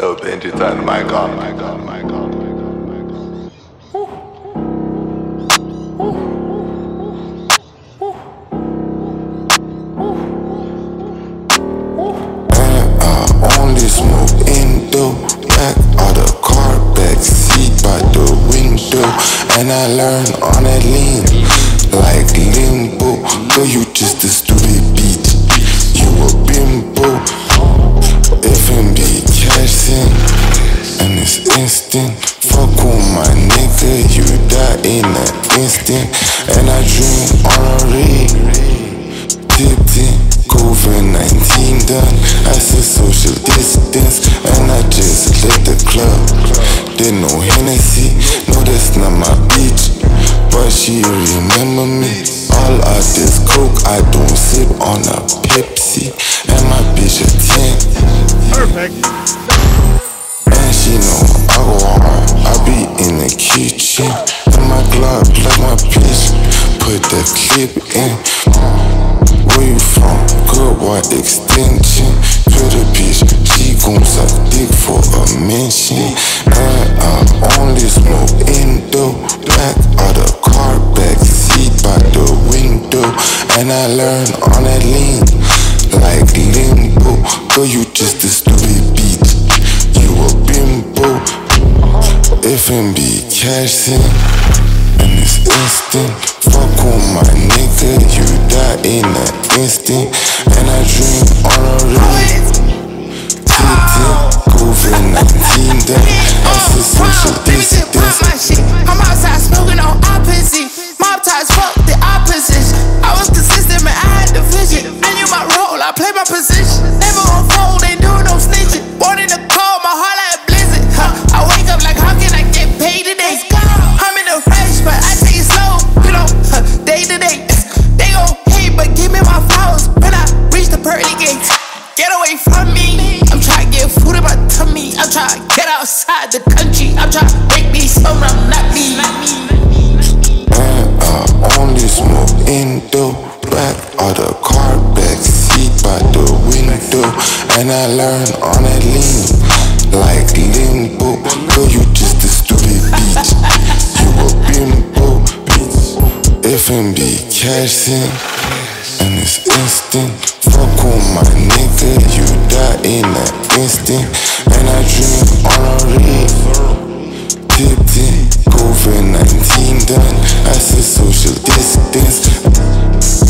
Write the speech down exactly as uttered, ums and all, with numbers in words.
Eu Benji tá no my God, my God, my God, my God, my God. And I only smoke indo, back of the car, back seat by the window. And I learn on that lean, like limbo. Girl, you just a stupid beat, you a bimbo. F M B cash in, and it's instant. Fuck with my nigga, you die in an instant. And I dream on a rig, tipped in, COVID nineteen done. I said social distance, and I just lit the club. Did no Hennessy, no that's not my bitch, but she remember me. All I this coke, I don't sip on a Pepsi. And my bitch a ten. Perfect. And she know I go hard, I be in the kitchen. In my glove, plug my bitch, put the clip in. Where you from? Good boy extension. Feel the bitch, she gon' suck dick for a mention. And I only smoke indo, back of the car, back seat by the window. And I learn on that lean, like limbo. Girl, you just a stupid beat, you a bimbo. F M B cash in, and it's instant. Fuck with my nigga, you die in an instant. And I dream on a rig, tipped COVID nineteen done. I said social distance. I'm outside smoking on opposite. Mob ties, fuck the opposition. I was consistent, man, I had the vision. I knew my role, I played my position. Never on phone, ain't doing no snitching. Born in the cold, my heart like a blizzard. Huh. I wake up like, how can I get paid today? I'm in the rush, but I take it slow. You know, huh, day to day. They gon' hate, but give me my flowers when I reach the pearly gates. Get away from me. I'm trying to get food in my tummy. I'm trying to get outside the country. I'm trying to make me something I'm not me. And I only smoke indo, back of the car, back seat by the window. And I learn on that lean, like limbo. Girl, you just a stupid beat, you a bimbo. F M B cash in, and it's instant. Fuck with my nigga, you die in an instant. And I dream on a rig, tipped in, COVID nineteen done. I said social distance.